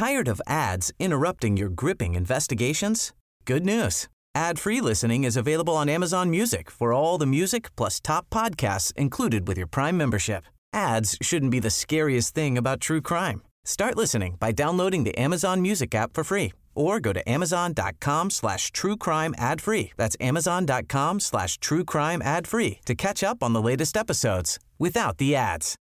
Tired of ads interrupting your gripping investigations? Good news. Ad-free listening is available on Amazon Music for all the music plus top podcasts included with your Prime membership. Ads shouldn't be the scariest thing about true crime. Start listening by downloading the Amazon Music app for free or go to amazon.com/truecrime ad-free. That's amazon.com/truecrime ad-free to catch up on the latest episodes without the ads.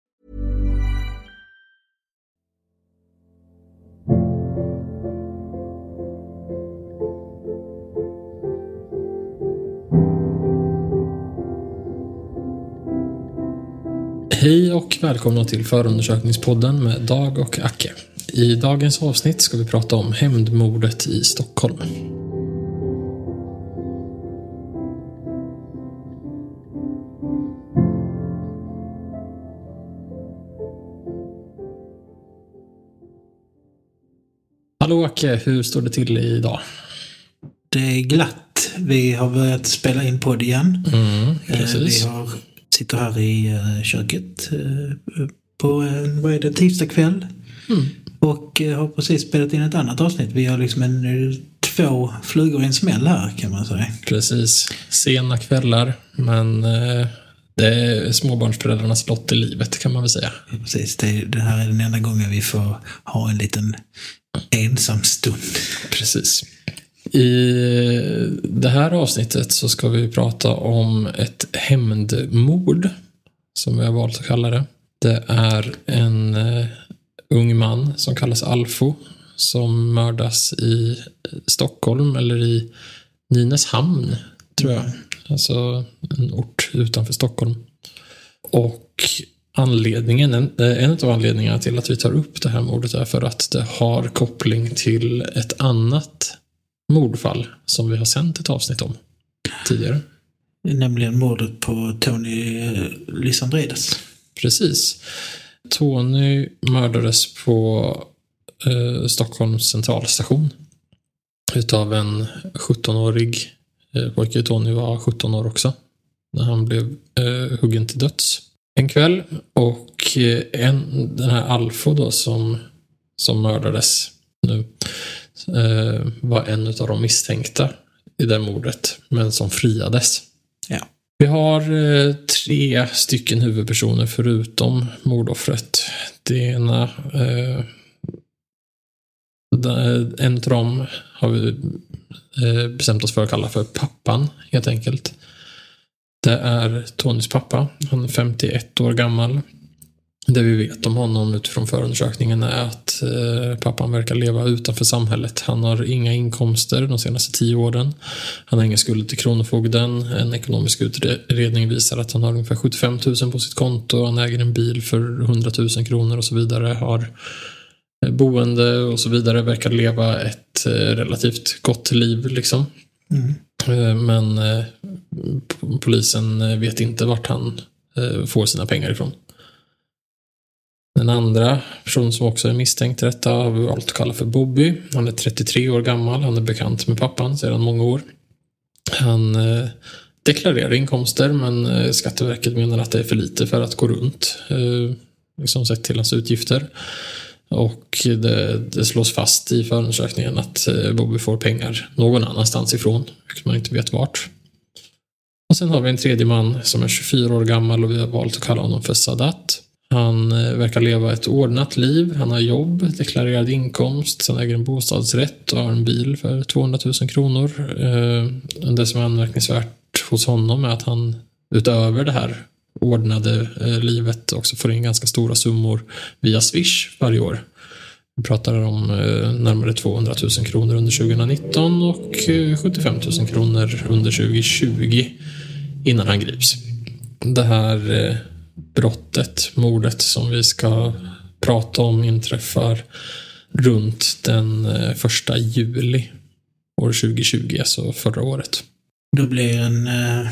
Hej och välkomna till Förundersökningspodden med Dag och Acke. I dagens avsnitt ska vi prata om hämndmordet i Stockholm. Hallå Acke, hur står det till idag? Det är glatt. Vi har börjat spela in podd igen. Precis. Vi sitter här i köket på tisdag kväll. Och har precis spelat in ett annat avsnitt. Vi har liksom två flugor i en smäll här, kan man säga. Precis. Sena kvällar, men det är småbarnsföräldrarnas lott i livet, kan man väl säga. Precis. Det här är den enda gången vi får ha en liten ensam stund. Precis. I det här avsnittet så ska vi prata om ett hämndmord, som vi har valt att kalla det. Det är en ung man som kallas Alfo som mördas i Stockholm, eller i Nynäshamn, tror jag. Alltså en ort utanför Stockholm. Och en av anledningarna till att vi tar upp det här mordet är för att det har koppling till ett annat mordfall som vi har sänt ett avsnitt om tidigare. Nämligen mordet på Tony Lysandredes. Precis. Tony mördades på Stockholms centralstation utav en 17-årig pojke. Tony var 17 år också när han blev huggen till döds en kväll. Och den här Alfo då som mördades nu var en av de misstänkta i det mordet, men som friades. Ja. Vi har 3 stycken huvudpersoner förutom mordoffret. Det ena, en av dem har vi bestämt oss för att kalla för pappan, helt enkelt. Det är Tonys pappa. Han är 51 år gammal. Det vi vet om honom utifrån förundersökningen är att pappan verkar leva utanför samhället. Han har inga inkomster de senaste 10 åren. Han har inga skulder till kronofogden. En ekonomisk utredning visar att han har ungefär 75 000 på sitt konto. Han äger en bil för 100 000 kronor och så vidare. Har boende och så vidare. Verkar leva ett relativt gott liv liksom. Men polisen vet inte vart han får sina pengar ifrån. Den andra person som också är misstänkt i detta har vi valt att kalla för Bobby. Han är 33 år gammal. Han är bekant med pappan sedan många år. Han deklarerar inkomster, men Skatteverket menar att det är för lite för att gå runt, liksom sett till hans utgifter. Och det slås fast i förundersökningen att Bobby får pengar någon annanstans ifrån, vilket man inte vet vart. Och sen har vi en tredje man som är 24 år gammal och vi har valt att kalla honom för Sadat. Han verkar leva ett ordnat liv. Han har jobb, deklarerad inkomst, sen äger en bostadsrätt och har en bil för 200 000 kronor. Det som är anmärkningsvärt hos honom är att han utöver det här ordnade livet också får in ganska stora summor via Swish varje år. Vi pratar om närmare 200 000 kronor under 2019 och 75 000 kronor under 2020 innan han grips. Det här mordet som vi ska prata om inträffar runt den 1 juli år 2020, alltså förra året. Då blir en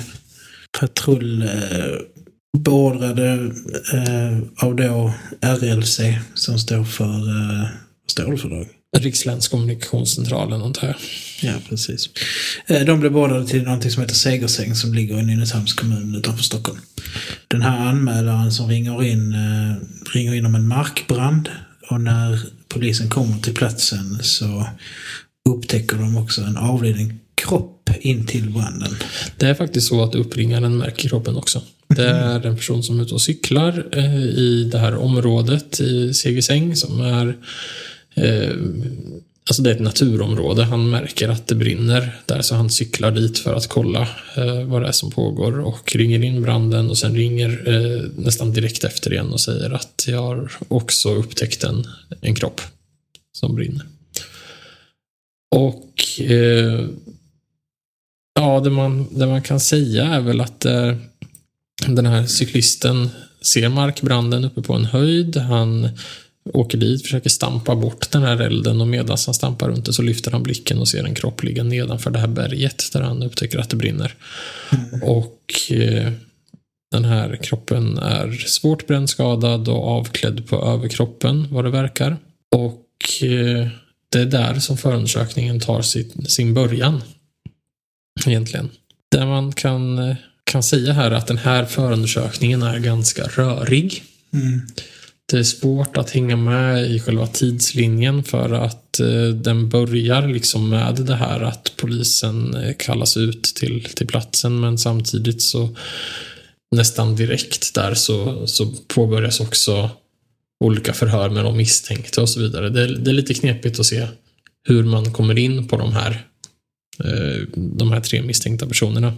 patrull beordrade av då RLC som står för stålfördrag. Rikslänskommunikationscentralen, antar jag. Ja, precis. De blev beordrade till någonting som heter Segersäng som ligger i Nynäshamns kommun utanför Stockholm. Den här anmälaren som ringer in om en markbrand Och när polisen kommer till platsen så upptäcker de också en avliden kropp in till branden. Det är faktiskt så att uppringaren märker kroppen också. Det är en person som är ute och cyklar i det här området i Segersäng som är alltså det är ett naturområde. Han märker att det brinner där, så han cyklar dit för att kolla vad det är som pågår och ringer in branden och sen ringer nästan direkt efter igen och säger att jag har också upptäckt en kropp som brinner. Och ja, det man kan säga är väl att den här cyklisten ser markbranden uppe på en höjd. Han åker dit, försöker stampa bort den här elden och medan han stampar runt det så lyfter han blicken och ser en kropp ligga nedanför det här berget där han upptäcker att det brinner. Och den här kroppen är svårt brännskadad och avklädd på överkroppen vad det verkar. Och det är där som förundersökningen tar sin början egentligen. Där man kan säga här att den här förundersökningen är ganska rörig. Det är svårt att hänga med i själva tidslinjen för att den börjar liksom med det här att polisen kallas ut till platsen, men samtidigt så nästan direkt där så påbörjas också olika förhör med de misstänkta och så vidare. Det är lite knepigt att se hur man kommer in på de här 3 misstänkta personerna.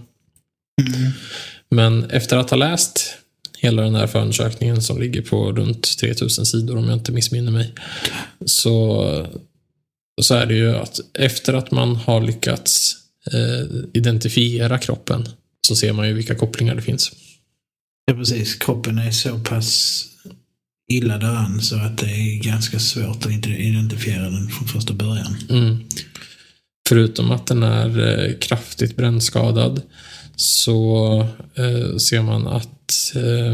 Men efter att ha läst hela den här förundersökningen som ligger på runt 3000 sidor om jag inte missminner mig, så är det ju att efter att man har lyckats identifiera kroppen så ser man ju vilka kopplingar det finns. Ja, precis. Kroppen är så pass illa däran så att det är ganska svårt att identifiera den från första början. Förutom att den är kraftigt brännskadad så ser man att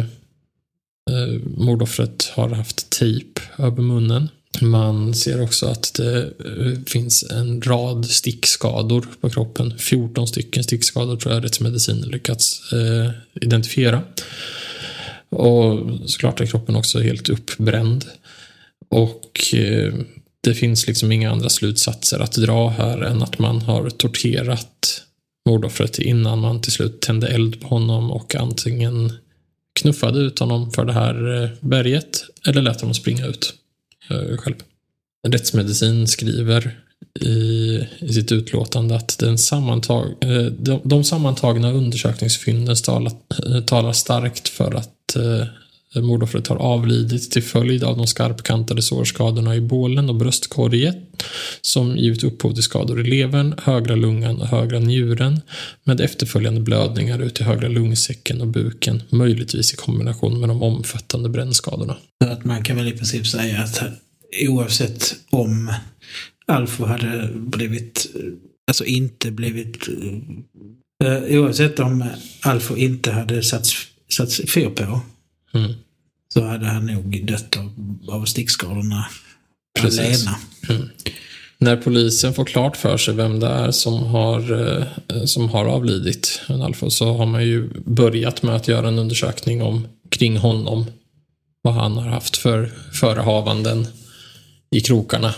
mordoffret har haft tejp över munnen. Man ser också att det finns en rad stickskador på kroppen. 14 stycken stickskador tror jag rättsmedicinen lyckats identifiera. Och såklart är kroppen också helt uppbränd. Och det finns liksom inga andra slutsatser att dra här än att man har torterat mordoffret innan man till slut tände eld på honom och antingen knuffade ut honom för det här berget eller lät honom springa ut själv. Rättsmedicin skriver i sitt utlåtande att de sammantagna undersökningsfynden talar starkt för att mordoffret har avlidit till följd av de skarpkantade sårskadorna i bålen och bröstkorget som givit upphov till skador i levern, högra lungan och högra njuren med efterföljande blödningar ut i högra lungsäcken och buken, möjligtvis i kombination med de omfattande brännskadorna. Att man kan väl i princip säga att oavsett om Alfo hade blivit, alltså inte blivit, oavsett om Alfo inte hade satts fyr på, så hade han nog dött av stickskadorna. Precis. Alena. När polisen får klart för sig vem det är som har avlidit Alfo, så har man ju börjat med att göra en undersökning kring honom, vad han har haft för förehavanden i krokarna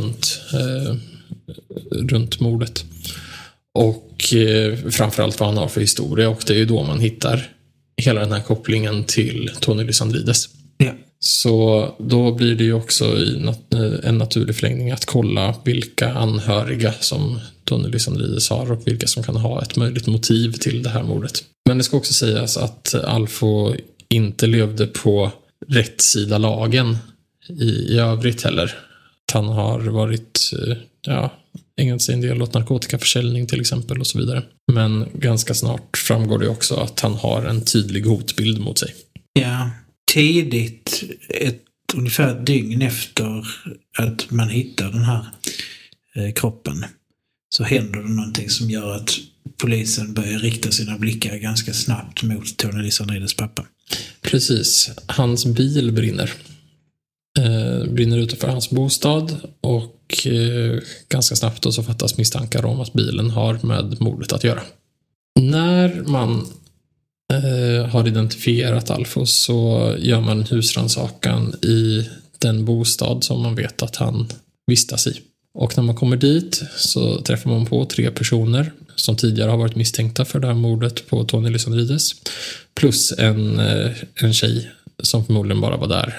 runt mordet. Och framförallt vad han har för historia, och det är ju då man hittar hela den här kopplingen till Tony Lysandrides. Ja. Så då blir det ju också en naturlig förlängning att kolla vilka anhöriga som Tony Lysandrides har och vilka som kan ha ett möjligt motiv till det här mordet. Men det ska också sägas att Alfo inte levde på rätt sida lagen i övrigt heller. Han har varit ägnat sig en del åt narkotikaförsäljning till exempel och så vidare. Men ganska snart framgår det också att han har en tydlig hotbild mot sig. Ja, tidigt, ungefär ett dygn efter att man hittar den här kroppen, så händer det någonting som gör att polisen börjar rikta sina blickar ganska snabbt mot Tony Lysandrides pappa. Precis, hans bil brinner utanför hans bostad och ganska snabbt då så fattas misstankar om att bilen har med mordet att göra. När man har identifierat Alfo så gör man husrannsakan i den bostad som man vet att han vistas i. Och när man kommer dit så träffar man på 3 personer som tidigare har varit misstänkta för det här mordet på Tony Lysandrides. Plus en tjej som förmodligen bara var där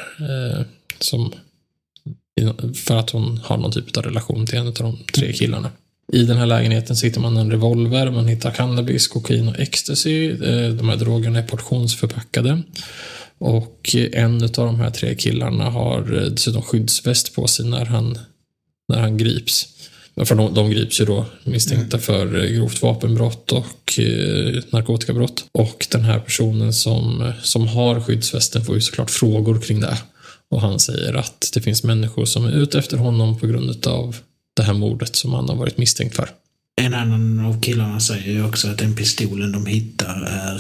för att hon har någon typ av relation till en av de 3 killarna. I den här lägenheten så hittar man en revolver, man hittar cannabis, kokain och ecstasy. De här drogerna är portionsförpackade. Och en av de här 3 killarna har dessutom skyddsväst på sig när han grips. För de grips ju då misstänkta för grovt vapenbrott och narkotikabrott. Och den här personen som har skyddsvästen får ju såklart frågor kring det. Och han säger att det finns människor som är ute efter honom på grund av det här mordet som han har varit misstänkt för. En annan av killarna säger ju också att den pistolen de hittar är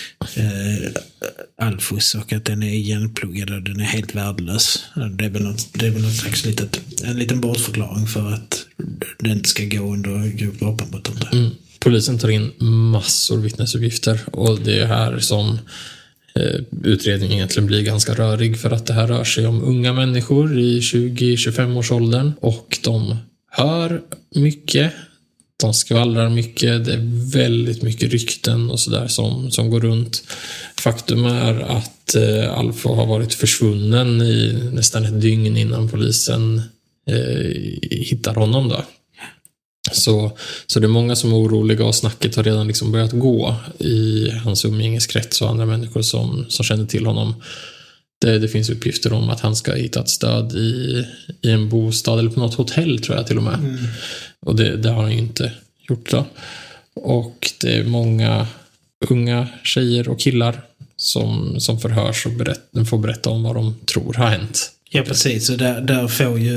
Alfos och att den är igenpluggad och den är helt värdelös. Det är väl något slags en liten bortförklaring för att det inte ska gå under grovt vapenbrott. Polisen tar in massor vittnesuppgifter och det är här som utredningen egentligen blir ganska rörig, för att det här rör sig om unga människor i 20-25 års åldern och de hör mycket, de skvallrar mycket, det är väldigt mycket rykten och sådär som går runt. Faktum är att Alfo har varit försvunnen i nästan ett dygn innan polisen hittar honom då. Så det är många som är oroliga och snacket har redan liksom börjat gå i hans umgängeskrets och andra människor som känner till honom. Det finns uppgifter om att han ska ha hittat stöd i en bostad eller på något hotell, tror jag till och med. Och det har han ju inte gjort då. Och det är många unga tjejer och killar som förhörs och får berätta om vad de tror har hänt. Ja, precis. Och där får ju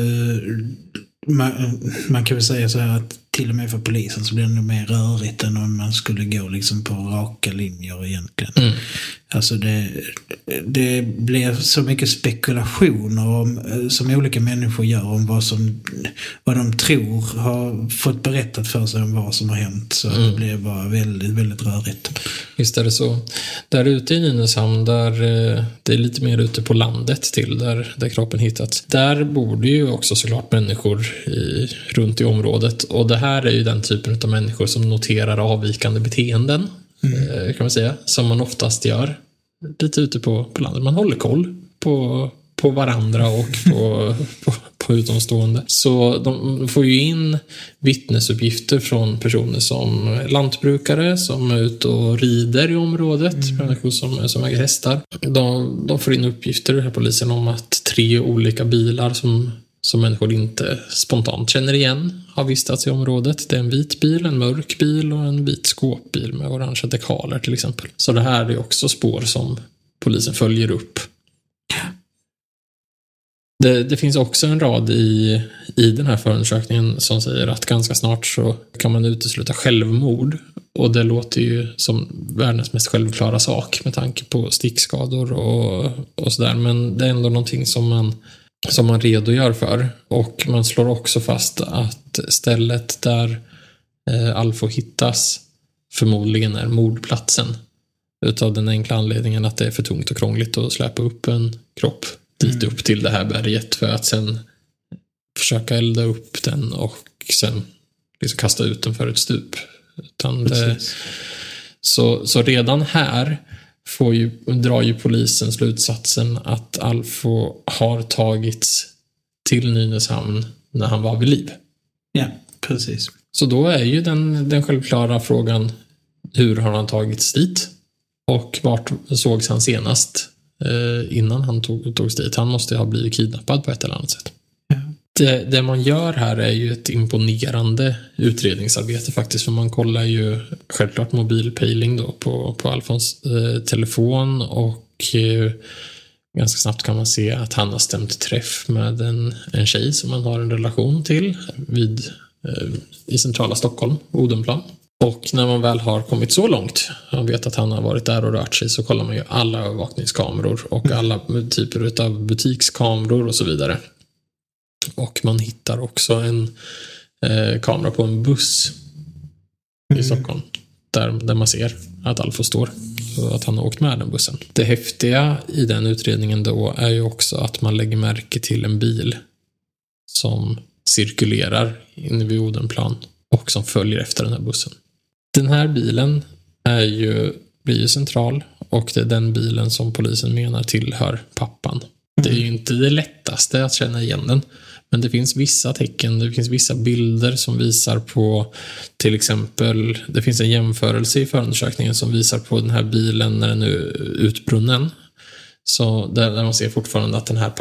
man kan väl säga så här att till och med för polisen så blir det nog mer rörigt än om man skulle gå liksom på raka linjer egentligen. Alltså det blir så mycket spekulationer om, som olika människor gör om vad de tror har fått berättat för sig om vad som har hänt. Så det blir bara väldigt, väldigt rörigt. Visst är det så. Där ute i Nynäshamn, där det är lite mer ute på landet till där kroppen hittats. Där bor det ju också såklart människor runt i området. Och det här är ju den typen av människor som noterar avvikande beteenden, kan man säga, som man oftast gör lite ute på landet. Man håller koll på varandra och på utomstående. Så de får ju in vittnesuppgifter från personer som lantbrukare som är ute och rider i området, människor som äger hästar. De får in uppgifter här polisen om att 3 olika bilar som människor inte spontant känner igen har vistats i området. Det är en vit bil, en mörk bil och en vit skåpbil med orangea dekaler till exempel. Så det här är också spår som polisen följer upp. Det finns också en rad i den här förundersökningen som säger att ganska snart så kan man utesluta självmord. Och det låter ju som världens mest självklara sak med tanke på stickskador och sådär. Men det är ändå någonting som man redogör för. Och man slår också fast att stället där Alfo hittas förmodligen är mordplatsen. Utav den enkla anledningen att det är för tungt och krångligt att släpa upp en kropp dit upp till det här berget för att sen försöka elda upp den och sen liksom kasta ut den för ett stup. Utan så redan här drar ju polisen slutsatsen att Alfo har tagits till Nynäshamn när han var vid liv. Ja, precis. Så då är ju den självklara frågan, hur har han tagits dit? Och vart sågs han senast innan han togs dit? Han måste ha blivit kidnappad på ett eller annat sätt. Ja. Det man gör här är ju ett imponerande utredningsarbete faktiskt, för man kollar ju självklart mobilpejling då på Alfons telefon och ganska snabbt kan man se att han har stämt träff med en tjej som man har en relation till i centrala Stockholm, Odenplan. Och när man väl har kommit så långt, man vet att han har varit där och rört sig, så kollar man ju alla övervakningskameror och alla typer av butikskameror och så vidare. Och man hittar också en kamera på en buss i Stockholm där man ser att Alfo står. så att han har åkt med den bussen. Det häftiga i den utredningen då är ju också att man lägger märke till en bil som cirkulerar inne vid Odenplan och som följer efter den här bussen. Den här bilen blir ju central, och det är den bilen som polisen menar tillhör pappan. Det är ju inte det lättaste att känna igen den, men det finns vissa tecken, det finns vissa bilder som visar på, till exempel, det finns en jämförelse i förundersökningen som visar på den här bilen när den är utbrunnen. Så där man ser fortfarande att den här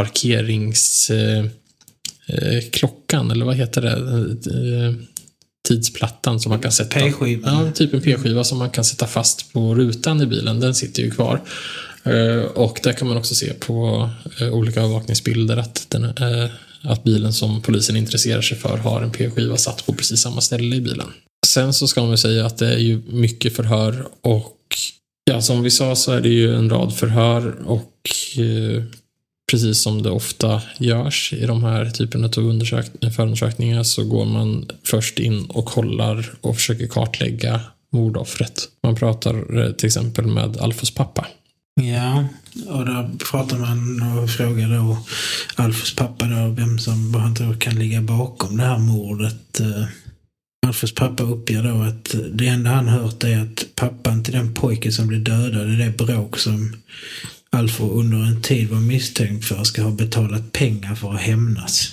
parkeringsklockan, eller vad heter det, tidsplattan som man kan sätta, P-skiva. Ja, typ en P-skiva som man kan sätta fast på rutan i bilen, den sitter ju kvar. Och där kan man också se på olika övervakningsbilder att bilen som polisen intresserar sig för har en P-skiva satt på precis samma ställe i bilen. Sen så ska man säga att det är ju mycket förhör, och ja, som vi sa så är det ju en rad förhör, och precis som det ofta görs i de här typerna av förundersökningar så går man först in och kollar och försöker kartlägga mordoffret. Man pratar till exempel med Alfos pappa. Ja, och då pratar man och frågar då Alfos pappa då vad han tror kan ligga bakom det här mordet. Alfos pappa uppger då att det enda han hört är att pappan till den pojke som blev dödad är det bråk som Alfo under en tid var misstänkt för ska ha betalat pengar för att hämnas.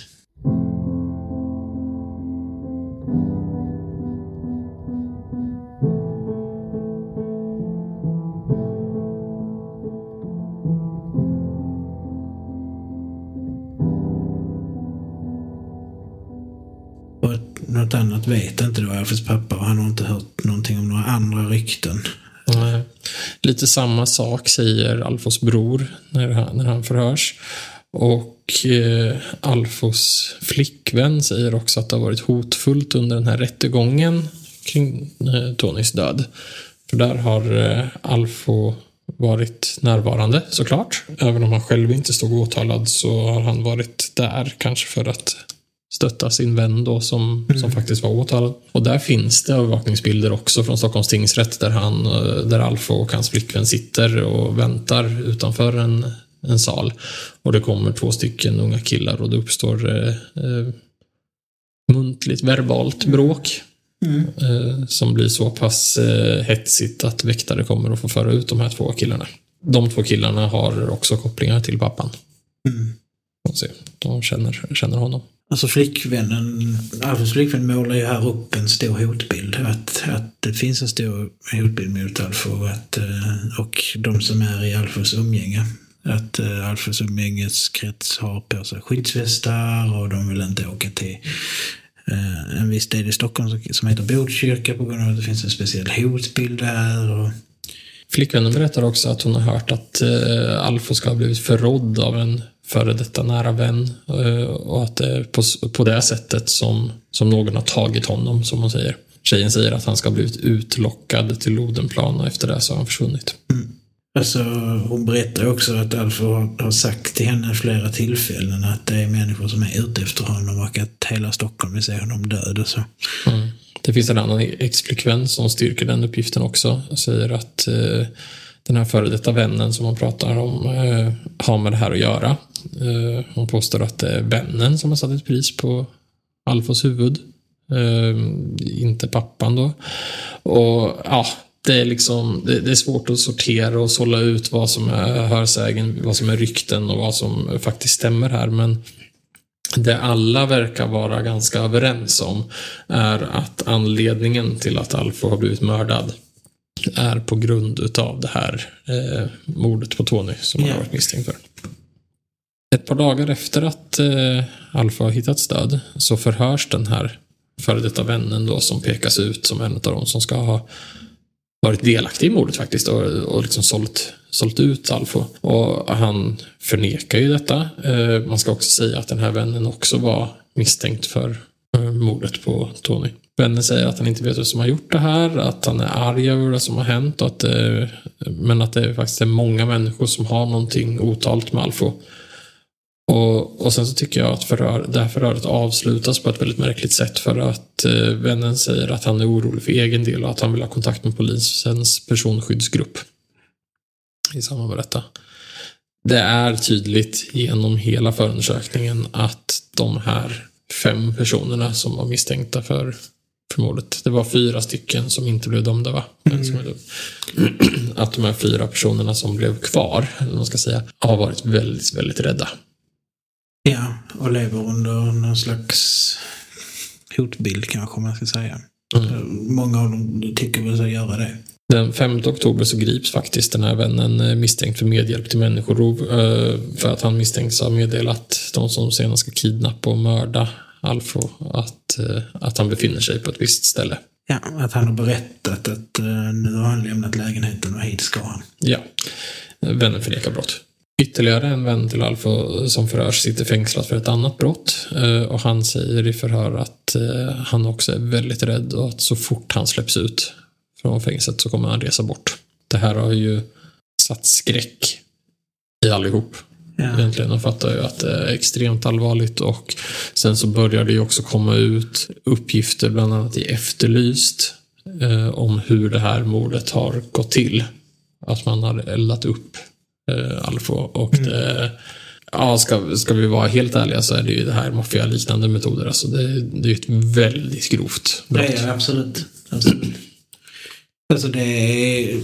Något annat vet inte då Alfos pappa, och han har inte hört någonting om några andra rykten. Nej. Lite samma sak säger Alfos bror när han förhörs. Och Alfos flickvän säger också att det har varit hotfullt under den här rättegången kring Tonys död. För där har Alfo varit närvarande såklart. Även om han själv inte stod åtalad så har han varit där kanske för att stötta sin vän då som faktiskt var åtalad. Och där finns det övervakningsbilder också från Stockholms tingsrätt där Alfo och hans flickvän sitter och väntar utanför en sal. Och det kommer 2 stycken unga killar och det uppstår muntligt, verbalt bråk som blir så pass hetsigt att väktare kommer att få föra ut de här 2 killarna. De 2 killarna har också kopplingar till pappan. De känner honom. Alltså Alfos flickvän målar ju här upp en stor hotbild. Att det finns en stor hotbild mot Alfo och de som är i Alfos umgänge. Att Alfos umgängeskrets har på sig skyddsvästar och de vill inte åka till en viss del i Stockholm som heter Botkyrka på grund av att det finns en speciell hotbild där. Flickvännen berättar också att hon har hört att Alfo ska ha blivit förrådd av en före detta nära vän och att det är på det sättet som någon har tagit honom, som hon säger. Tjejen säger att han ska ha blivit utlockad till Odenplan och efter det så har han försvunnit. Alltså, hon berättar också att Alfo har sagt till henne flera tillfällen att det är människor som är ute efter honom och att hela Stockholm vill se honom död och så. Det finns en annan ex-flickvän som styrker den uppgiften också och säger att den här före detta vännen som man pratar om har med det här att göra. Hon påstår att det är vännen som har satt ett pris på Alfos huvud. Inte pappan då. Och ja, det är liksom det är svårt att sortera och sålla ut vad som är hörsägen, vad som är rykten och vad som faktiskt stämmer här. Men det alla verkar vara ganska överens om är att anledningen till att Alfo har blivit mördad är på grund utav det här mordet på Tony som han har varit misstänkt för. Ett par dagar efter att Alfo har hittats död så förhörs den här före detta vännen då som pekas ut som en av dem som ska ha varit delaktig i mordet faktiskt och liksom sålt ut Alfo. Och han förnekar ju detta. Man ska också säga att den här vännen också var misstänkt för mordet på Tony. Vännen säger att han inte vet vem som har gjort det här, att han är arg över det som har hänt och men att det faktiskt är många människor som har någonting otalt med Alfo. Och sen så tycker jag att det här förhöret avslutas på ett väldigt märkligt sätt för att vännen säger att han är orolig för egen del och att han vill ha kontakt med polisens personskyddsgrupp. i samband med detta. Det är tydligt genom hela förundersökningen att de här 5 personerna som var misstänkta för mordet, det var 4 stycken som inte blev dömda, va? Att de här 4 personerna som blev kvar, eller man ska säga, har varit väldigt, väldigt rädda. Ja, och lever under någon slags hotbild kanske man ska säga. Många av dem tycker väl så göra det. Den 5 oktober så grips faktiskt den här vännen misstänkt för medhjälp till människorov, för att han misstänks ha meddelat de som senare ska kidnappa och mörda Alfo att han befinner sig på ett visst ställe. Ja, att han har berättat att nu har han lämnat lägenheten och hit ska han. Ja, vännen förnekar brott. Ytterligare en vän till Alfo som förhörs sitter fängslad för ett annat brott, och han säger i förhör att han också är väldigt rädd och att så fort han släpps ut från fängelset så kommer han resa bort. Det här har ju satt skräck i allihop. Ja. Egentligen, de fattar ju att det är extremt allvarligt, och sen så börjar det ju också komma ut uppgifter bland annat i Efterlyst om hur det här mordet har gått till. Att man har eldat upp Alfo, och det, ja, ska vi vara helt ärliga så är det ju det här maffialiknande metoder. Alltså det är ju ett väldigt grovt brott. Ja, absolut. Alltså det är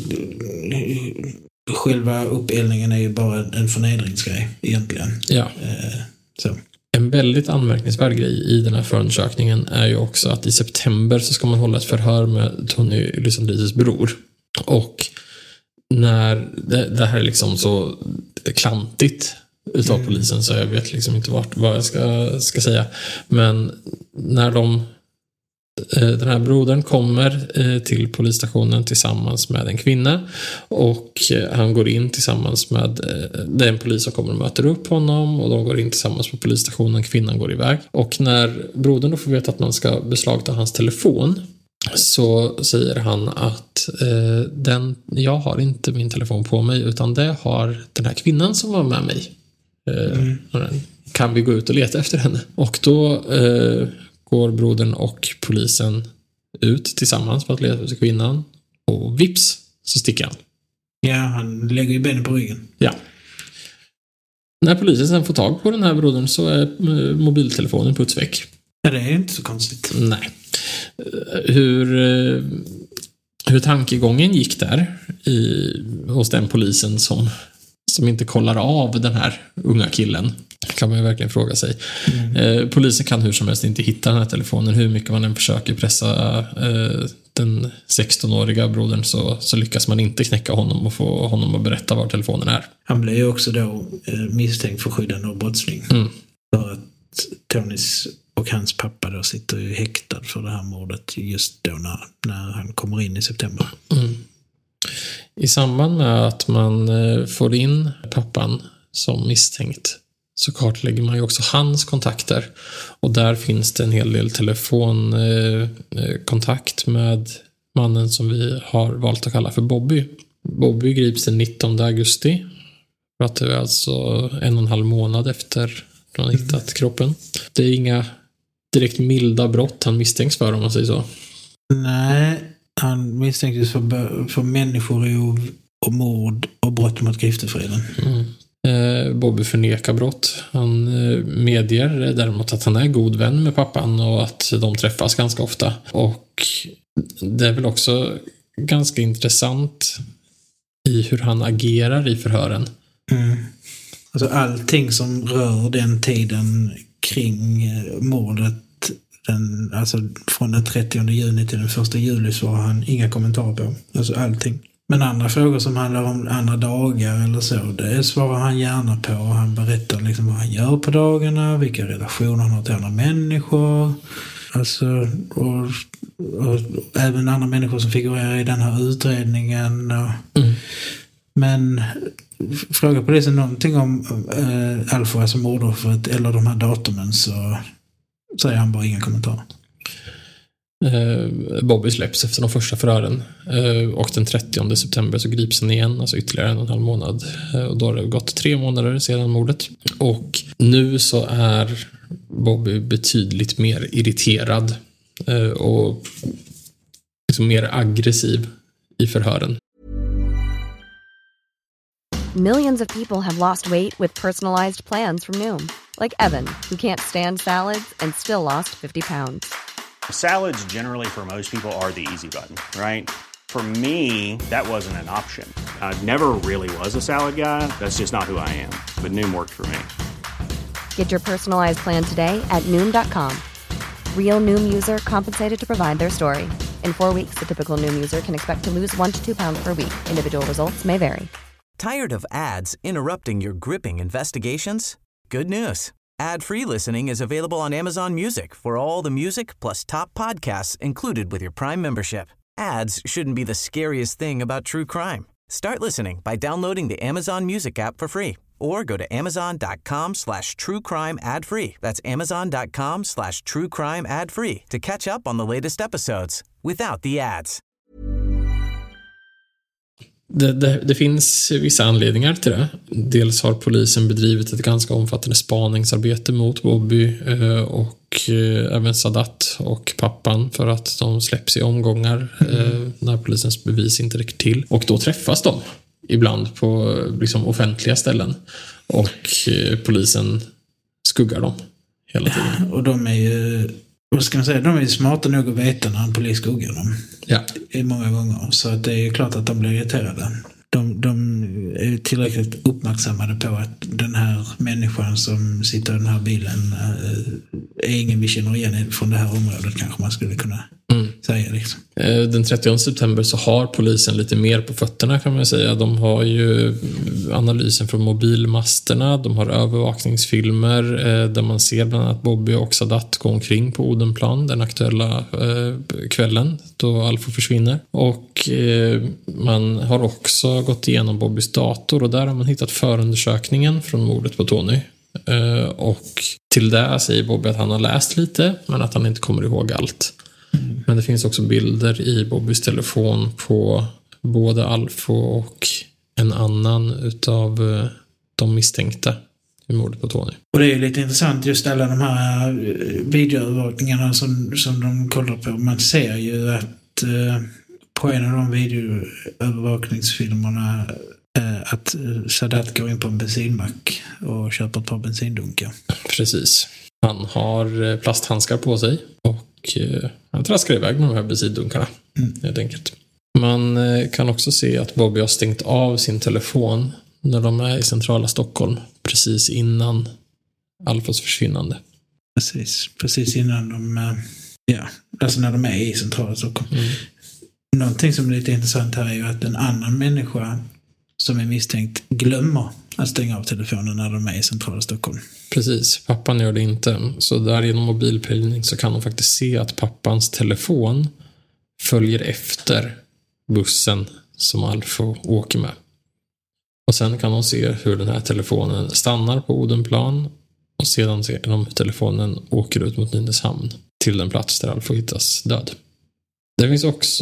själva uppeldningen är ju bara en förnedringsgrej egentligen. Ja. Så. En väldigt anmärkningsvärd grej i den här förundersökningen är ju också att i september så ska man hålla ett förhör med Tony Lysandrides bror. Och när det här är liksom så klantigt utav polisen, så jag vet liksom inte vad jag ska säga. Men när den här brodern kommer till polisstationen tillsammans med en kvinna, och han går in tillsammans med den polis som kommer och möter upp honom, och de går in tillsammans på polisstationen, kvinnan går iväg. Och när brodern då får veta att man ska beslagta hans telefon, så säger han att jag har inte min telefon på mig, utan det har den här kvinnan som var med mig. Kan vi gå ut och leta efter henne? Och då går brodern och polisen ut tillsammans för att leta efter kvinnan, och vips så sticker han. Ja, han lägger ju benen på ryggen. Ja. När polisen sen får tag på den här brodern så är mobiltelefonen putsväck. Ja, det är inte så konstigt. Nej. Hur tankegången gick där hos den polisen som inte kollar av den här unga killen, kan man ju verkligen fråga sig. Polisen kan hur som helst inte hitta den här telefonen. Hur mycket man än försöker pressa den 16-åriga brodern så lyckas man inte knäcka honom och få honom att berätta var telefonen är. Han blir ju också då misstänkt för skyddande av brottsling. För att Tonys och hans pappa då sitter ju häktad för det här mordet just då när han kommer in i september. I samband med att man får in pappan som misstänkt så kartlägger man ju också hans kontakter. Och där finns det en hel del telefonkontakt med mannen som vi har valt att kalla för Bobby. Bobby grips den 19 augusti. Det är alltså 1,5 månad efter att han hittat kroppen. Det är inga direkt milda brott han misstänks för, om man säger så. Nej, han misstänktes för människorov och mord och brott mot griftefriden. Bobby förnekar brott. Han medger däremot att han är god vän med pappan och att de träffas ganska ofta. Och det är väl också ganska intressant i hur han agerar i förhören. Alltså allting som rör den tiden kring mordet, alltså från den 30 juni till den 1 juli, så har han inga kommentarer på. Alltså allting. Men andra frågor som handlar om andra dagar eller så, det svarar han gärna på. Han berättar liksom vad han gör på dagarna, vilka relationer han har till andra människor. Alltså, och även andra människor som figurerar i den här utredningen. Men frågar polisen någonting om Alfo, alltså mordoffret, eller de här datumen, så säger han bara inga kommentarer. Bobby släpps efter de första förhören, och den 30 september så grips han igen, alltså ytterligare 1,5 månad, och då har det gått 3 månader sedan mordet, och nu så är Bobby betydligt mer irriterad och liksom mer aggressiv i förhören. Millions of people have lost weight with personalized plans from Noom. Like Evan, who can't stand salads and still lost 50 pounds. Salads generally for most people are the easy button, right? For me, that wasn't an option. I never really was a salad guy. That's just not who I am. But Noom worked for me. Get your personalized plan today at Noom.com. Real Noom user compensated to provide their story. In 4 weeks, the typical Noom user can expect to lose 1 to 2 pounds per week. Individual results may vary. Tired of ads interrupting your gripping investigations? Good news. Ad-free listening is available on Amazon Music for all the music plus top podcasts included with your Prime membership. Ads shouldn't be the scariest thing about true crime. Start listening by downloading the Amazon Music app for free or go to amazon.com/truecrime ad-free. That's amazon.com/truecrime ad-free to catch up on the latest episodes without the ads. Det finns vissa anledningar till det. Dels har polisen bedrivit ett ganska omfattande spaningsarbete mot Bobby och även Sadat och pappan för att de släpps i omgångar när polisens bevis inte räcker till. Och då träffas de ibland på liksom offentliga ställen och polisen skuggar dem hela tiden. Och de är ju, vad ska man säga, de är smarta nog att veta när en polis skuggar dem. Ja. Många gånger. Så att det är ju klart att de blir irriterade. De är tillräckligt uppmärksammade på att den här människan som sitter i den här bilen är ingen vi känner igen från det här området, kanske man skulle kunna säga. Liksom. Den 30 september så har polisen lite mer på fötterna, kan man säga. De har ju analysen från mobilmasterna, de har övervakningsfilmer där man ser bland annat Bobby och Sadat gå omkring på Odenplan den aktuella kvällen då Alfo försvinner. Och man har också gått igenom Bobbys dator och där har man hittat förundersökningen från mordet på Tony. Och till det säger Bobby att han har läst lite men att han inte kommer ihåg allt. Men det finns också bilder i Bobbys telefon på både Alfo och en annan utav de misstänkta i mordet på Tony. Och det är ju lite intressant just alla de här videoövervakningarna som de kollar på. Man ser ju att på en av de videoövervakningsfilmerna att Sadat går in på en bensinmack och köper ett par bensindunkar. Precis. Han har plasthandskar på sig och han traskar iväg med de här bensindunkarna helt enkelt. Man kan också se att Bobby har stängt av sin telefon när de är i centrala Stockholm precis innan Alfos försvinnande. Precis innan alltså när de är i centrala Stockholm. Någonting som är lite intressant här är ju att en annan människa som är misstänkt glömmer att stänga av telefonen när de är i centrala Stockholm. Precis, pappan gör det inte. Så där genom mobilpejling så kan de faktiskt se att pappans telefon följer efter bussen som Alfo åker med. Och sen kan de se hur den här telefonen stannar på Odenplan och sedan ser de hur telefonen åker ut mot Nynäshamn till den plats där Alfo hittas död. Det finns också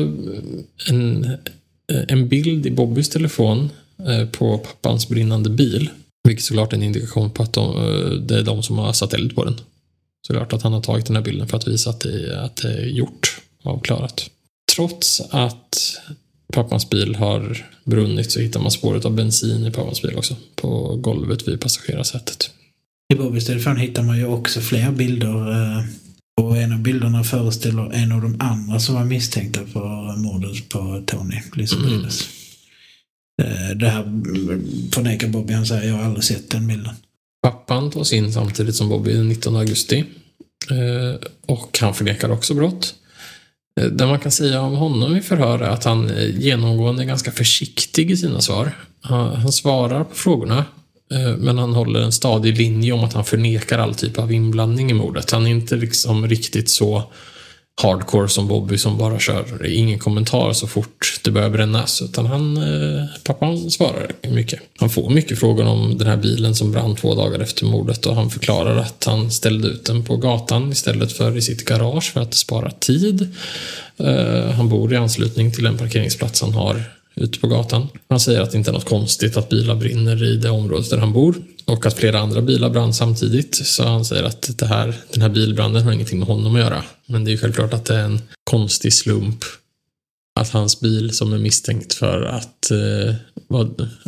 en bild i Bobbys telefon på pappans brinnande bil. Vilket såklart är en indikation på att det är de som har satt eld på den. Såklart att han har tagit den här bilden för att visa att det är gjort och avklarat. Trots att pappans bil har brunnit så hittar man spåret av bensin i pappans bil också. På golvet vid passagerarsätet. I Bobbys telefon hittar man ju också fler bilder. Och en av bilderna föreställer en av de andra som var misstänkta för mordet på Tony. Det här förnekar Bobby. Han säger jag har aldrig sett den bilden. Pappan tas in samtidigt som Bobby den 19 augusti. Och han förnekar också brott. Det man kan säga om honom i förhör är att han genomgående är ganska försiktig i sina svar. Han svarar på frågorna. Men han håller en stadig linje om att han förnekar all typ av inblandning i mordet. Han är inte liksom riktigt så hardcore som Bobby som bara kör ingen kommentar så fort det börjar brännas. Utan pappan svarar mycket. Han får mycket frågor om den här bilen som brann 2 dagar efter mordet. Och han förklarar att han ställde ut den på gatan istället för i sitt garage för att spara tid. Han bor i anslutning till en parkeringsplats han har ute på gatan. Han säger att det inte är något konstigt att bilar brinner i det området där han bor och att flera andra bilar brann samtidigt. Så han säger att den här bilbranden har ingenting med honom att göra. Men det är ju självklart att det är en konstig slump att hans bil som är misstänkt för att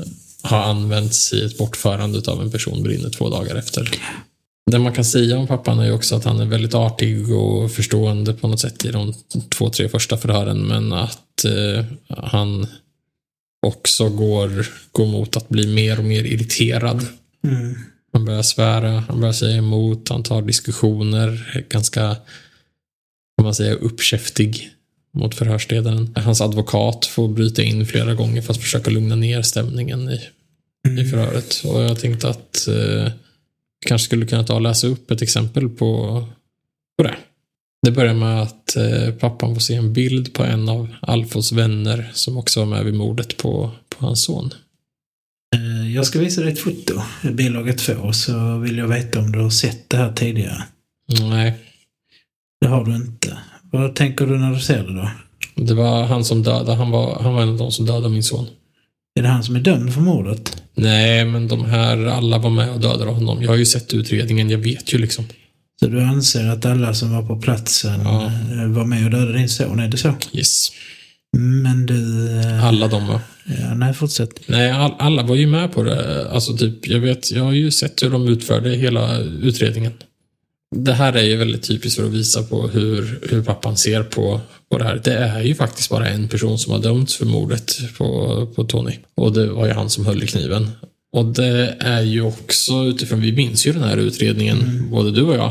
har använts i ett bortförande av en person brinner 2 dagar efter. Det man kan säga om pappan är ju också att han är väldigt artig och förstående på något sätt i de 2-3 första förhören, men att han också går mot att bli mer och mer irriterad. Han börjar svära, han börjar säga emot, han tar diskussioner, ganska, kan man säga, uppkäftig mot förhörsledaren. Hans advokat får bryta in flera gånger för att försöka lugna ner stämningen i förhöret. Och jag tänkte att kanske skulle kunna ta och läsa upp ett exempel på det. Det börjar med att pappan får se en bild på en av Alfons vänner som också var med vid mordet på hans son. Jag ska visa dig ett foto, bilaga 2, så vill jag veta om du har sett det här tidigare. Nej. Det har du inte. Vad tänker du när du ser det då? Det var han som dödade. Han var en av de som dödade min son. Är det han som är dömd för mordet? Nej, men de här alla var med och dödade honom. Jag har ju sett utredningen, jag vet ju liksom. Så du anser att alla som var på platsen var med och dödade din son, är det så? Yes. Men du... Alla de var. Ja, nej, fortsätt. Nej, alla var ju med på det. Alltså typ, jag har ju sett hur de utförde hela utredningen. Det här är ju väldigt typiskt för att visa på hur pappan ser på det här. Det är ju faktiskt bara en person som har dömts för mordet på Tony. Och det var ju han som höll i kniven. Och det är ju också utifrån, vi minns ju den här utredningen, både du och jag,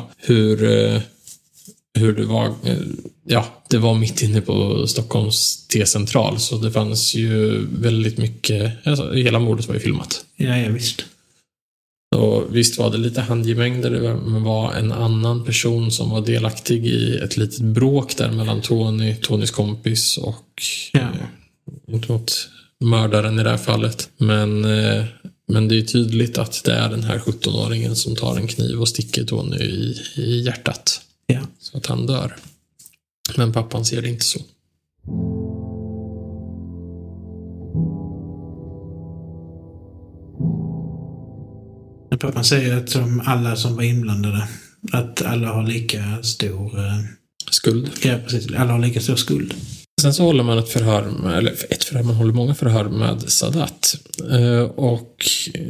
hur det var, det var mitt inne på Stockholms T-central, så det fanns ju väldigt mycket, alltså, hela mordet var ju filmat. Ja, visst. Och visst var det lite handgemäng där det var en annan person som var delaktig i ett litet bråk där mellan Tonys kompis och mot mördaren i det här fallet. Men det är tydligt att det är den här 17-åringen som tar en kniv och sticker Tony i hjärtat. Ja. Så att han dör. Men pappan ser det inte så. Pappan säger att alla som var inblandade, att alla har lika stor skuld. Ja, precis. Alla har lika stor skuld. Sen så håller man man håller många förhör med Sadat. Och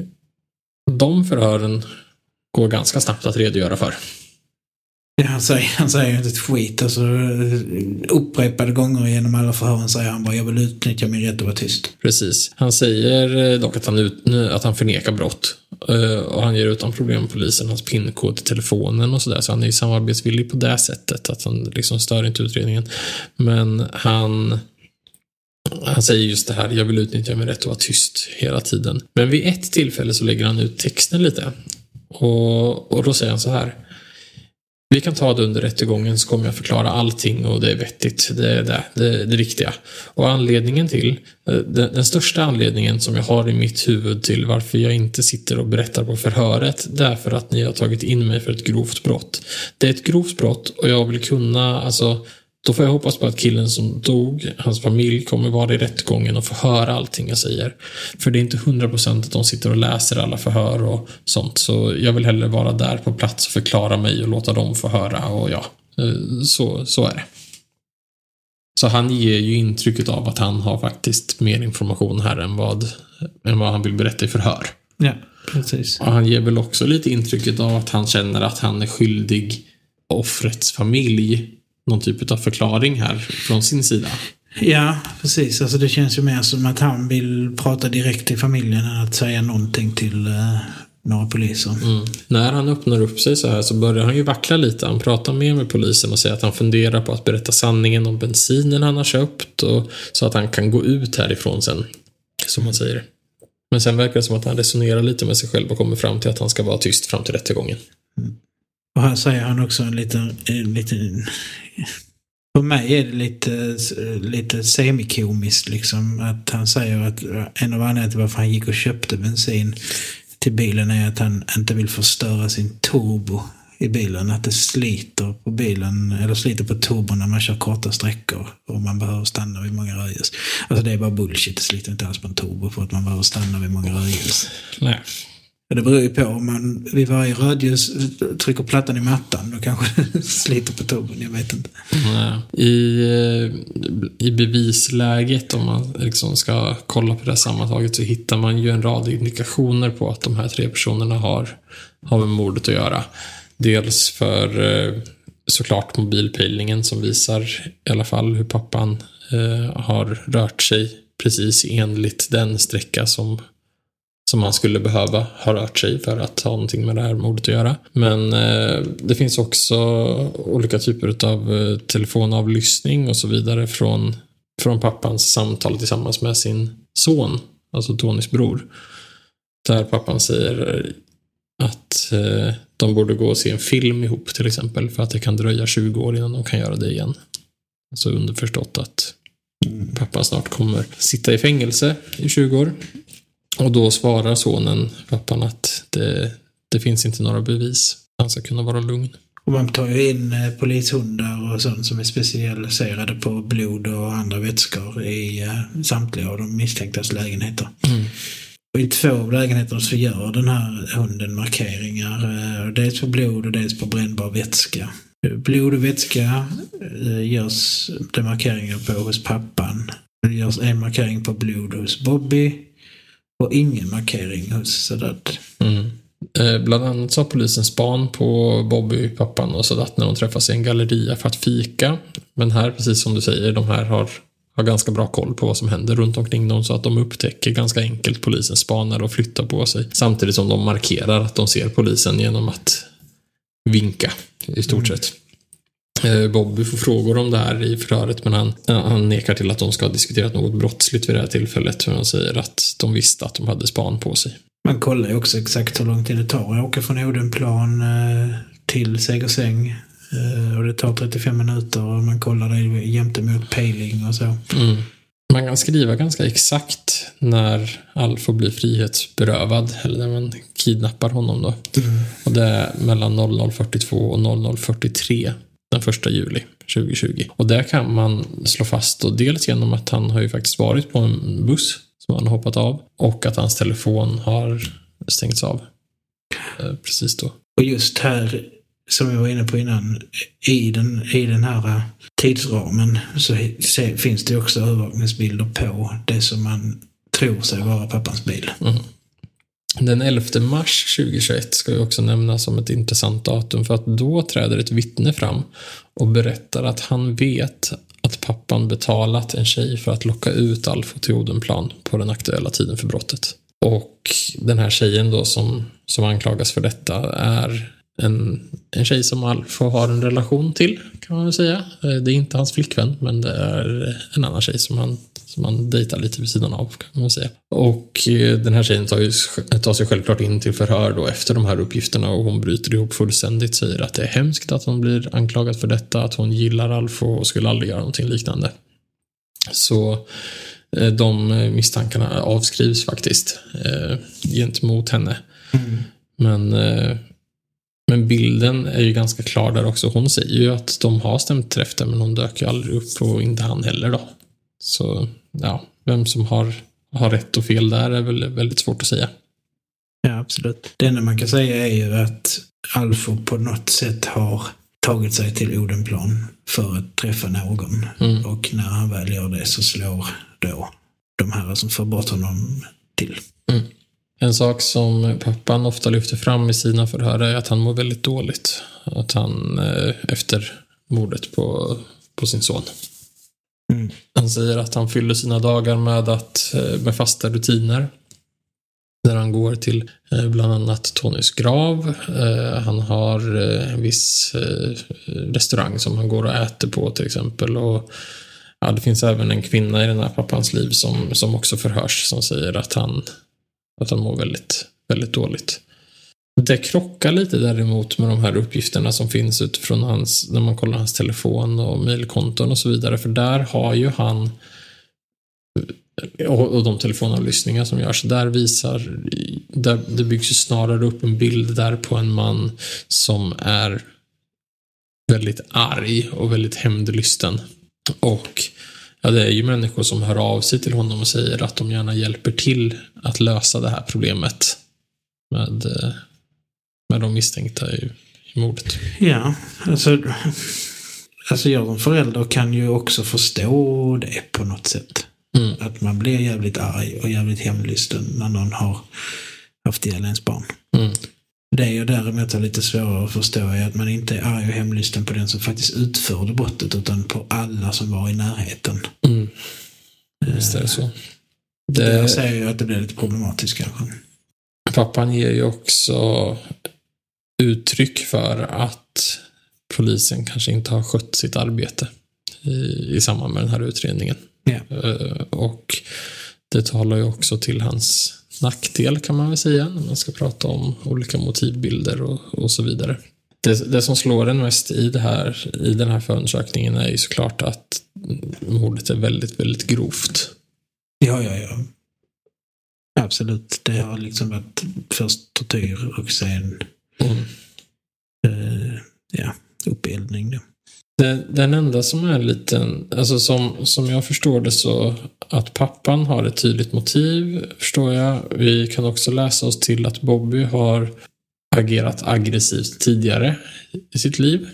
de förhören går ganska snabbt att redogöra för. Ja, han säger ju inte ett skit. Alltså, upprepade gånger genom alla förhören säger han bara, jag vill utnyttja min rätt att vara tyst. Precis. Han säger dock att han förnekar brott. Och han ger utan problem polisen hans pinkod till telefonen och sådär. Så han är ju samarbetsvillig på det sättet. Att han liksom stör inte utredningen. Men han säger just det här, jag vill utnyttja min rätt att vara tyst hela tiden. Men vid ett tillfälle så lägger han ut texten lite. Och då säger han så här: vi kan ta det under rättegången, så kommer jag förklara allting och det är vettigt. Det är det riktiga. Och anledningen till, den största anledningen som jag har i mitt huvud till varför jag inte sitter och berättar på förhöret, det är för att ni har tagit in mig för ett grovt brott. Det är ett grovt brott och jag vill kunna, alltså, då får jag hoppas på att killen som dog, hans familj, kommer vara i rättegången och få höra allting jag säger. För det är inte 100% att de sitter och läser alla förhör och sånt. Så jag vill hellre vara där på plats och förklara mig och låta dem få höra. Och så är det. Så han ger ju intrycket av att han har faktiskt mer information här än vad han vill berätta i förhör. Ja, precis. Och han ger väl också lite intrycket av att han känner att han är skyldig offrets familj någon typ av förklaring här från sin sida. Ja, precis. Alltså det känns ju mer som att han vill prata direkt till familjen än att säga någonting till några poliser. När han öppnar upp sig så här så börjar han ju vackla lite. Han pratar med polisen och säger att han funderar på att berätta sanningen om bensinen han har köpt, och så att han kan gå ut härifrån sen, som man säger. Men sen verkar det som att han resonerar lite med sig själv och kommer fram till att han ska vara tyst fram till rättegången. Och här säger han också en liten för mig är det lite semikomiskt liksom, att han säger att en av anledningarna till varför han gick och köpte bensin till bilen är att han inte vill förstöra sin turbo i bilen, att det sliter på bilen eller sliter på turbon när man kör korta sträckor och man behöver stanna vid många rödljus. Alltså det är bara bullshit, det sliter inte alls på en turbo för att man behöver stanna vid många rödljus. Nej. Det beror ju på om man vid varje radljus trycker plattan i mattan, då kanske det sliter på tubben, jag vet inte. I bevisläget, om man liksom ska kolla på det sammantaget, så hittar man ju en rad indikationer på att de här 3 personerna har med mordet att göra. Dels för såklart mobilpejlingen som visar i alla fall hur pappan har rört sig precis enligt den sträcka som man skulle behöva ha rört sig för att ha någonting med det här mordet att göra. Men det finns också olika typer av telefonavlyssning och så vidare från pappans samtal tillsammans med sin son, alltså Tonys bror. Där pappan säger att de borde gå och se en film ihop till exempel, för att det kan dröja 20 år innan de kan göra det igen. Så underförstått att pappan snart kommer sitta i fängelse i 20 år. Och då svarar pappan att det finns inte några bevis. Han ska kunna vara lugn. Och man tar ju in polishundar och sånt som är specialiserade på blod och andra vätskor i samtliga av de misstänktas lägenheter. Och i 2 av lägenheter så gör den här hunden markeringar. Dels på blod och dels på brännbar vätska. Blod och vätska görs det markeringar på hos pappan. Det görs en markering på blod hos Bobby. Och ingen markering hos Sadat. Bland annat så har polisen span på Bobby, pappan och Sadat när de träffas i en galleria för att fika. Men här, precis som du säger, de här har ganska bra koll på vad som händer runt omkring dem, så att de upptäcker ganska enkelt polisens spanar och flyttar på sig. Samtidigt som de markerar att de ser polisen genom att vinka i stort sett. Bobby får frågor om det här i förhöret, men han nekar till att de ska ha diskuterat något brottsligt vid det här tillfället. Men han säger att de visste att de hade span på sig. Man kollar ju också exakt hur lång tid det tar att åka från Odenplan till Segersäng. Och det tar 35 minuter och man kollar det jämte mot pejling och så. Man kan skriva ganska exakt när Alf blir frihetsberövad, eller när man kidnappar honom då. Och det är mellan 00:42 och 00:43 den 1 juli 2020. Och där kan man slå fast då, dels genom att han har ju faktiskt varit på en buss som han har hoppat av, och att hans telefon har stängts av precis då. Och just här, som jag var inne på innan, i den här tidsramen så finns det också övervakningsbilder på det som man tror sig vara pappans bil. Den 11 mars 2021 ska ju också nämnas som ett intressant datum, för att då träder ett vittne fram och berättar att han vet att pappan betalat en tjej för att locka ut Alf till Odenplan på den aktuella tiden för brottet. Och den här tjejen då som anklagas för detta är en tjej som Alf har en relation till, kan man väl säga. Det är inte hans flickvän, men det är en annan tjej som han dejtar lite vid sidan av, kan man säga. Och den här tjejen tar sig självklart in till förhör då efter de här uppgifterna, och hon bryter ihop fullständigt, säger att det är hemskt att hon blir anklagad för detta, att hon gillar Alf och skulle aldrig göra någonting liknande. Så de misstankarna avskrivs faktiskt gentemot henne. Men bilden är ju ganska klar där också. Hon säger ju att de har stämt efter, men hon dök ju aldrig upp, och inte han heller då. Så ja, vem som har rätt och fel där är väl väldigt svårt att säga. Ja, absolut. Det enda man kan säga är ju att Alfo på något sätt har tagit sig till Odenplan för att träffa någon. Och när han väl gör det så slår då de här som får bort honom till. En sak som pappan ofta lyfter fram i sina förhör är att han mår väldigt dåligt. Att han efter mordet på sin son. Han säger att han fyller sina dagar med fasta rutiner. Där han går till bland annat Tonys grav. Han har en viss restaurang som han går och äter på till exempel. Och ja, det finns även en kvinna i den här pappans liv som också förhörs, som säger att han mår väldigt, väldigt dåligt. Det krockar lite däremot med de här uppgifterna som finns utifrån när man kollar hans telefon och mejlkonton och så vidare. För där har ju han, och de telefonavlyssningar som görs, där det byggs ju snarare upp en bild där på en man som är väldigt arg och väldigt hämndlysten. Och ja, det är ju människor som hör av sig till honom och säger att de gärna hjälper till att lösa det här problemet med de misstänkta i mordet. Ja, alltså jag som förälder kan ju också förstå det på något sätt. Att man blir jävligt arg och jävligt hemlysten när någon har haft ihjäl ens barn. Det jag däremot är lite svårare att förstå är att man inte är arg och hemlysten på den som faktiskt utförde brottet, utan på alla som var i närheten. Visst är det så. Jag säger ju att det blir lite problematiskt kanske. Pappan ger ju också uttryck för att polisen kanske inte har skött sitt arbete i samband med den här utredningen. Och det talar ju också till hans nackdel, kan man väl säga, när man ska prata om olika motivbilder och så vidare. Det som slår en mest i den här förundersökningen är ju såklart att mordet är väldigt, väldigt grovt. Ja. Absolut. Det har liksom varit först tortyr och sen uppeldning då. Den enda som är liten, alltså som jag förstår det, så att pappan har ett tydligt motiv, förstår jag. Vi kan också läsa oss till att Bobby har agerat aggressivt tidigare i sitt liv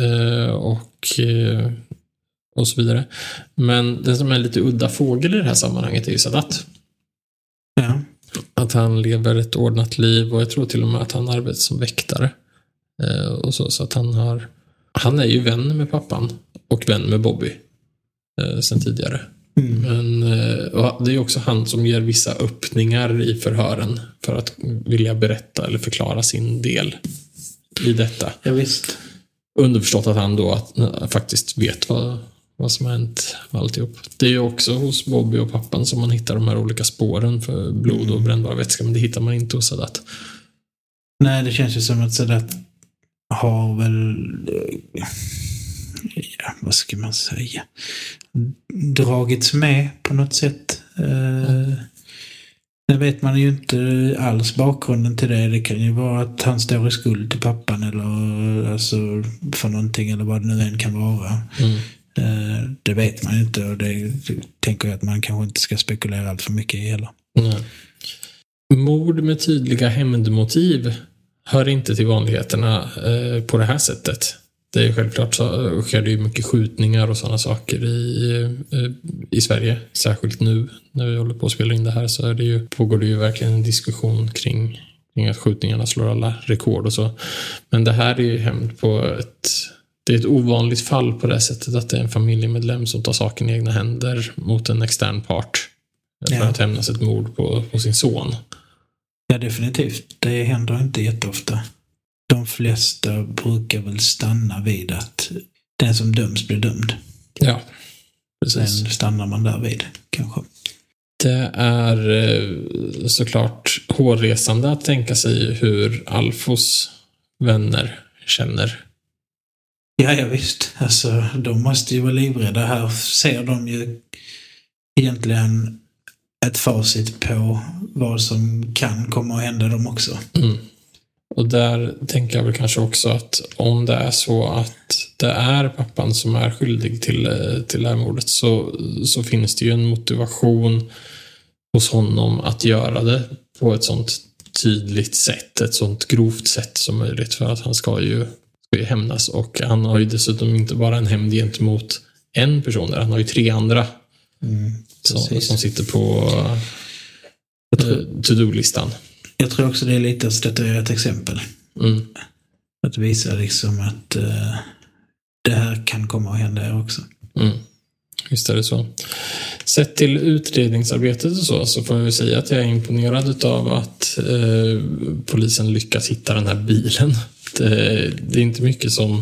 och så vidare. Men den som är lite udda fågel i det här sammanhanget är ju Sadat. Ja. Att han lever ett ordnat liv, och jag tror till och med att han arbetar som väktare och så att han är ju vän med pappan och vän med Bobby sen tidigare. Men det är också han som ger vissa öppningar i förhören för att vilja berätta eller förklara sin del i detta. Ja, visst. Underförstått att han då faktiskt vet vad som har hänt alltihop. Det är ju också hos Bobby och pappan som man hittar de här olika spåren för blod och brännbar vätska, men det hittar man inte hos Sadat. Nej, det känns ju som att Sadat har väl, vad ska man säga, dragits med på något sätt. Nu vet man ju inte alls bakgrunden till det. Det kan ju vara att han står i skuld till pappan eller alltså för någonting, eller vad det nu än kan vara. Det vet man inte, och det tänker jag att man kanske inte ska spekulera allt för mycket i heller. Nej. Mord med tydliga hämndmotiv hör inte till vanligheterna på det här sättet. Det är självklart så sker det ju mycket skjutningar och sådana saker i Sverige. Särskilt nu när vi håller på att spela in det här, så pågår det ju verkligen en diskussion kring att skjutningarna slår alla rekord och så. Men det här är ju hämnd på det är ett ovanligt fall på det sättet att det är en familjemedlem som tar saken i egna händer mot en extern part för att hämnas ett mord på sin son. Ja, definitivt. Det händer inte jätteofta. De flesta brukar väl stanna vid att den som döms blir dömd. Ja, precis. Sen stannar man där vid, kanske. Det är såklart hårresande att tänka sig hur Alfos vänner känner. Ja, visst. Alltså, de måste ju vara livrädda. Här ser de ju egentligen ett facit på vad som kan komma att hända dem också. Och där tänker jag väl kanske också att om det är så att det är pappan som är skyldig till det här mordet, så finns det ju en motivation hos honom att göra det på ett sånt tydligt sätt, ett sånt grovt sätt som möjligt, för att han ska ju hämnas. Och han har ju dessutom inte bara en hämnd gentemot en person där, han har ju 3 andra som sitter på to-do-listan. Jag tror också det är lite att statuera ett exempel. Att visa liksom att det här kan komma att hända här också. Visst är det så. Sett till utredningsarbetet och så får jag säga att jag är imponerad av att polisen lyckas hitta den här bilen. Det är inte mycket som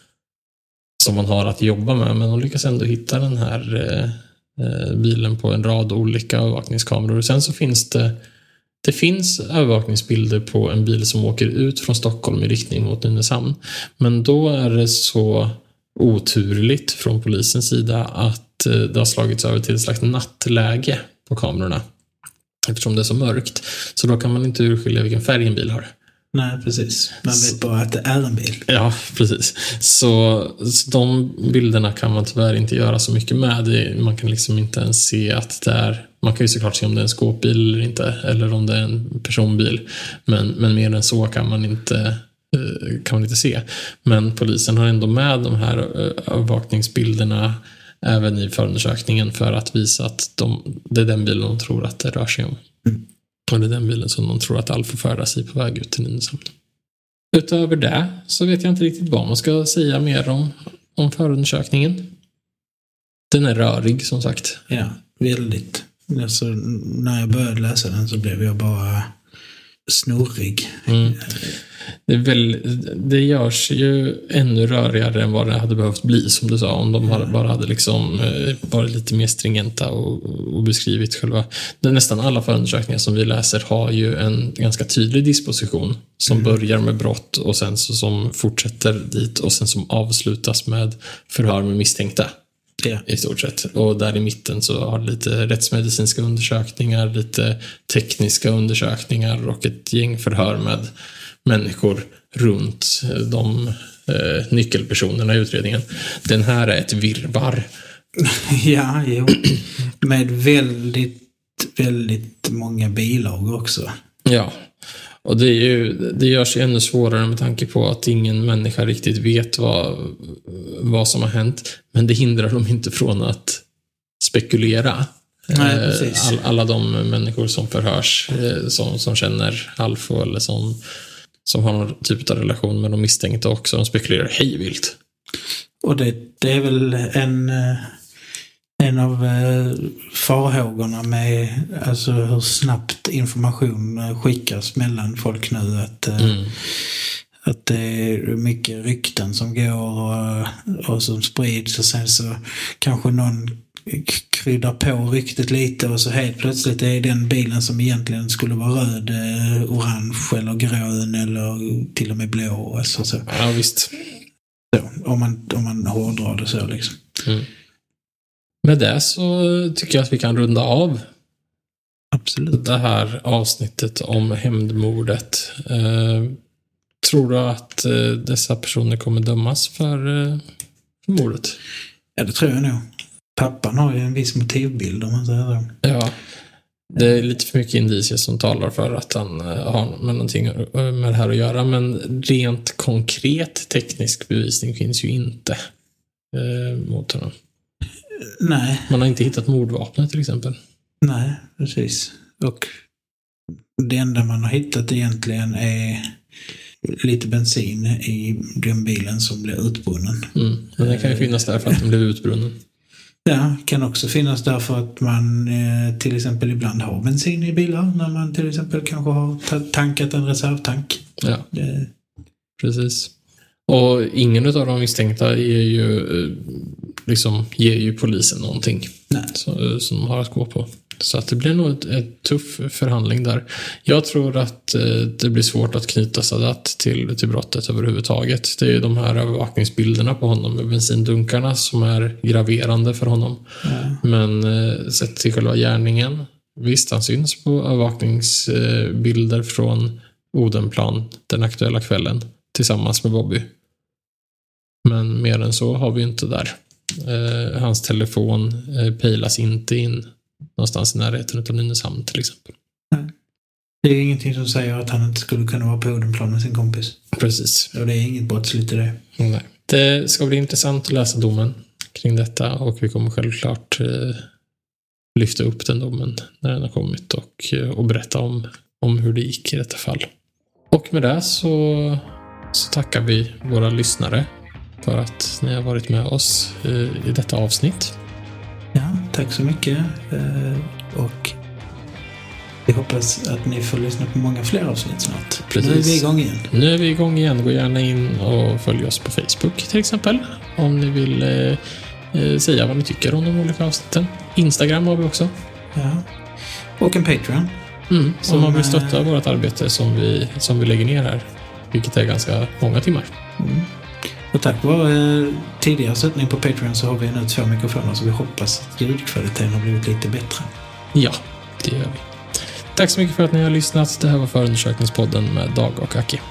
man har att jobba med, men de lyckas ändå hitta den här bilen på en rad olika övervakningskameror. Sen så finns det finns övervakningsbilder på en bil som åker ut från Stockholm i riktning mot Nynäshamn. Men då är det så oturligt från polisens sida att det har slagits över till ett slags nattläge på kamerorna. Eftersom det är så mörkt. Så då kan man inte urskilja vilken färg en bil har. Nej, precis. Man vet bara att det är en bil. Ja, precis. Så de bilderna kan man tyvärr inte göra så mycket med. Man kan liksom inte ens se att det är... Man kan ju såklart se om det är en skåpbil eller inte, eller om det är en personbil. Men mer än så kan man inte se. Men polisen har ändå med de här övervakningsbilderna även i förundersökningen för att visa att det är den bilen de tror att det rör sig om. Och det är den bilen som de tror att Alf färdas i på väg ut till Nynäshamn. Utöver det så vet jag inte riktigt vad man ska säga mer om förundersökningen. Den är rörig, som sagt. Ja, väldigt. Alltså, när jag började läsa den så blev jag bara snurrig. Det görs ju ännu rörigare än vad det hade behövt bli, som du sa, om de bara hade liksom varit lite mer stringenta och beskrivit själva. Nästan alla förundersökningar som vi läser har ju en ganska tydlig disposition som börjar med brott och sen som fortsätter dit och sen som avslutas med förhör med misstänkta. Ja. I stort sett. Och där i mitten så har det lite rättsmedicinska undersökningar, lite tekniska undersökningar och ett gäng förhör med människor runt de nyckelpersonerna i utredningen. Den här är ett virrvarr. Ja, jo. Med väldigt, väldigt många bilar också. Ja. Och det görs ju ännu svårare med tanke på att ingen människa riktigt vet vad som har hänt. Men det hindrar dem inte från att spekulera. Nej, precis. Alla de människor som förhörs, som känner Alfo eller som har någon typ av relation med de misstänkta också, de spekulerar hej vilt. Och det är väl en av farhågorna med alltså hur snabbt information skickas mellan folk nu, att det är mycket rykten som går och som sprids och sen så kanske någon kryddar på ryktet lite och så helt plötsligt är den bilen som egentligen skulle vara röd, orange eller grön eller till och med blå. Alltså så. Ja, visst. Så, om man hårdrar det så liksom. Med det så tycker jag att vi kan runda av. Absolut. Det här avsnittet om hämndmordet. Tror du att dessa personer kommer dömas för mordet? Ja, det tror jag nog. Pappan har ju en viss motivbild, om man säger så. Ja, det är lite för mycket indicier som talar för att han har med någonting med det här att göra. Men rent konkret teknisk bevisning finns ju inte mot honom. Nej. Man har inte hittat mordvapnet till exempel. Nej, precis. Och det enda man har hittat egentligen är lite bensin i den bilen som blev utbrunnen. Men det kan ju finnas där för att den blev utbrunnen. Ja, kan också finnas där för att man till exempel ibland har bensin i bilar när man till exempel kanske har tankat en reservtank. Ja, precis. Och ingen av de misstänkta ger ju polisen någonting. Nej. Som de har att gå på. Så att det blir nog ett tuff förhandling där. Jag tror att det blir svårt att knyta Sadat till brottet överhuvudtaget. Det är ju de här övervakningsbilderna på honom med bensindunkarna som är graverande för honom. Men sett till själva gärningen, visst han syns på övervakningsbilder från Odenplan den aktuella kvällen tillsammans med Bobby. Men mer än så har vi inte där. Hans telefon pejlas inte in någonstans i närheten av Nynäshamn till exempel. Nej. Det är ingenting som säger att han inte skulle kunna vara på Odenplan med sin kompis. Precis. Och det är inget brottsligt i det. Nej. Det ska bli intressant att läsa domen kring detta och vi kommer självklart lyfta upp den domen när den har kommit och berätta om hur det gick i detta fall. Och med det så tackar vi våra lyssnare för att ni har varit med oss i detta avsnitt. Ja, tack så mycket. Och vi hoppas att ni får lyssna på många fler avsnitt snart. Precis. Nu är vi igång igen. Nu är vi igång igen. Gå gärna in och följ oss på Facebook till exempel. Om ni vill säga vad ni tycker om de olika avsnitten. Instagram har vi också. Ja. Och en Patreon. Om man vill stötta vårt arbete som vi lägger ner här. Vilket är ganska många timmar. Och tack vare tidigare sättning på Patreon så har vi nu 2 mikrofoner så vi hoppas att ljudkvaliteten har blivit lite bättre. Ja, det gör vi. Tack så mycket för att ni har lyssnat. Det här var Förundersökningspodden med Dag och Aki.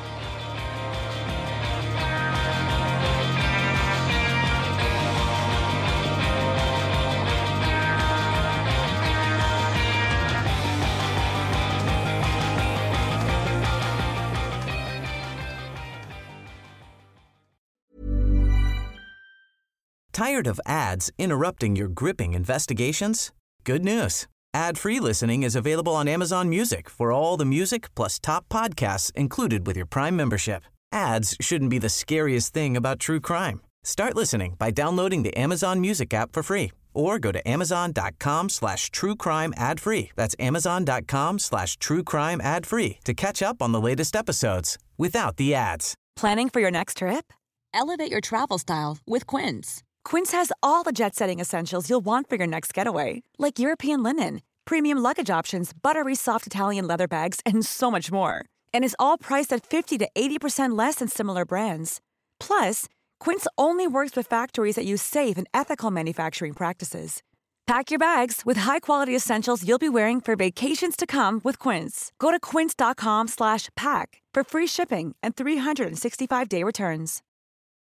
Tired of ads interrupting your gripping investigations? Good news. Ad-free listening is available on Amazon Music for all the music plus top podcasts included with your Prime membership. Ads shouldn't be the scariest thing about true crime. Start listening by downloading the Amazon Music app for free or go to amazon.com/truecrime ad-free. That's amazon.com/truecrime ad-free to catch up on the latest episodes without the ads. Planning for your next trip? Elevate your travel style with Quince. Quince has all the jet-setting essentials you'll want for your next getaway, like European linen, premium luggage options, buttery soft Italian leather bags, and so much more. And is all priced at 50 to 80% less than similar brands. Plus, Quince only works with factories that use safe and ethical manufacturing practices. Pack your bags with high-quality essentials you'll be wearing for vacations to come with Quince. Go to quince.com/pack for free shipping and 365-day returns.